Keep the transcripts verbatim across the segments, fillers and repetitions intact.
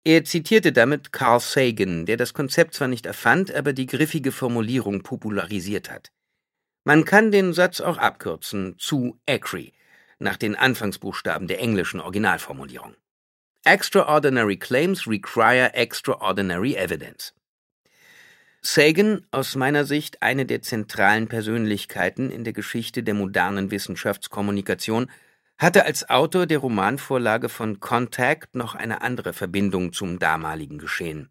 Er zitierte damit Carl Sagan, der das Konzept zwar nicht erfand, aber die griffige Formulierung popularisiert hat. Man kann den Satz auch abkürzen zu A C R I, nach den Anfangsbuchstaben der englischen Originalformulierung. Extraordinary claims require extraordinary evidence. Sagan, aus meiner Sicht eine der zentralen Persönlichkeiten in der Geschichte der modernen Wissenschaftskommunikation, hatte als Autor der Romanvorlage von Contact noch eine andere Verbindung zum damaligen Geschehen.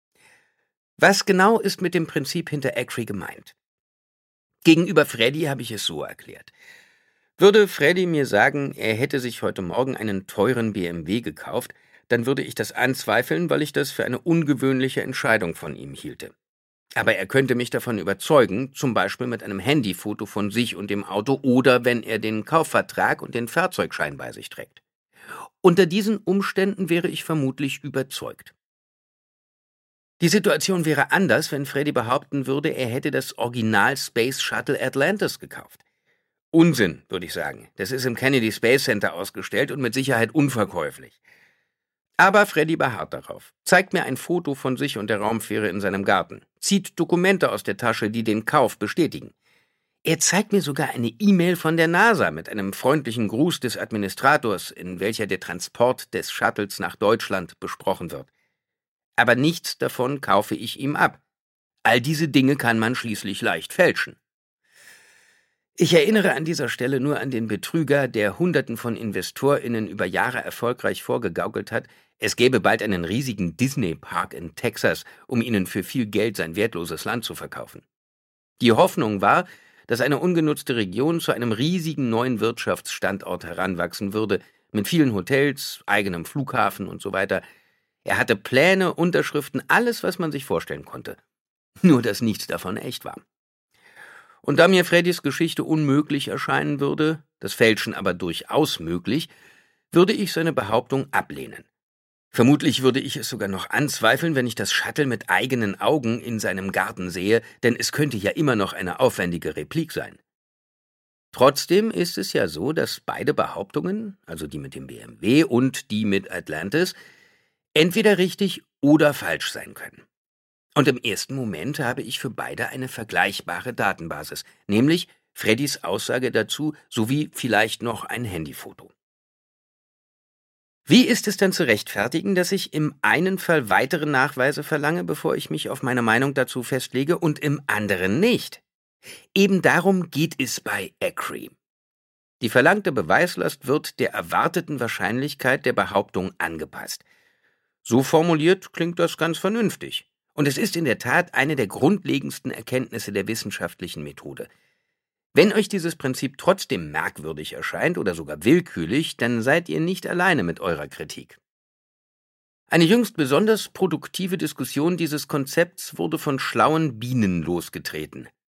Was genau ist mit dem Prinzip hinter A C R I gemeint? Gegenüber Freddy habe ich es so erklärt. Würde Freddy mir sagen, er hätte sich heute Morgen einen teuren B M W gekauft, dann würde ich das anzweifeln, weil ich das für eine ungewöhnliche Entscheidung von ihm hielte. Aber er könnte mich davon überzeugen, zum Beispiel mit einem Handyfoto von sich und dem Auto oder wenn er den Kaufvertrag und den Fahrzeugschein bei sich trägt. Unter diesen Umständen wäre ich vermutlich überzeugt. Die Situation wäre anders, wenn Freddy behaupten würde, er hätte das Original Space Shuttle Atlantis gekauft. Unsinn, würde ich sagen. Das ist im Kennedy Space Center ausgestellt und mit Sicherheit unverkäuflich. Aber Freddy beharrt darauf, zeigt mir ein Foto von sich und der Raumfähre in seinem Garten, zieht Dokumente aus der Tasche, die den Kauf bestätigen. Er zeigt mir sogar eine E-Mail von der NASA mit einem freundlichen Gruß des Administrators, in welcher der Transport des Shuttles nach Deutschland besprochen wird. Aber nichts davon kaufe ich ihm ab. All diese Dinge kann man schließlich leicht fälschen. Ich erinnere an dieser Stelle nur an den Betrüger, der Hunderten von InvestorInnen über Jahre erfolgreich vorgegaukelt hat, es gäbe bald einen riesigen Disney-Park in Texas, um ihnen für viel Geld sein wertloses Land zu verkaufen. Die Hoffnung war, dass eine ungenutzte Region zu einem riesigen neuen Wirtschaftsstandort heranwachsen würde, mit vielen Hotels, eigenem Flughafen und so weiter. Er hatte Pläne, Unterschriften, alles, was man sich vorstellen konnte. Nur, dass nichts davon echt war. Und da mir Freddys Geschichte unmöglich erscheinen würde, das Fälschen aber durchaus möglich, würde ich seine Behauptung ablehnen. Vermutlich würde ich es sogar noch anzweifeln, wenn ich das Shuttle mit eigenen Augen in seinem Garten sehe, denn es könnte ja immer noch eine aufwendige Replik sein. Trotzdem ist es ja so, dass beide Behauptungen, also die mit dem B M W und die mit Atlantis, entweder richtig oder falsch sein können. Und im ersten Moment habe ich für beide eine vergleichbare Datenbasis, nämlich Freddys Aussage dazu sowie vielleicht noch ein Handyfoto. Wie ist es denn zu rechtfertigen, dass ich im einen Fall weitere Nachweise verlange, bevor ich mich auf meine Meinung dazu festlege, und im anderen nicht? Eben darum geht es bei A C R I. Die verlangte Beweislast wird der erwarteten Wahrscheinlichkeit der Behauptung angepasst. So formuliert klingt das ganz vernünftig. Und es ist in der Tat eine der grundlegendsten Erkenntnisse der wissenschaftlichen Methode. Wenn euch dieses Prinzip trotzdem merkwürdig erscheint oder sogar willkürlich, dann seid ihr nicht alleine mit eurer Kritik. Eine jüngst besonders produktive Diskussion dieses Konzepts wurde von schlauen Bienen losgetreten.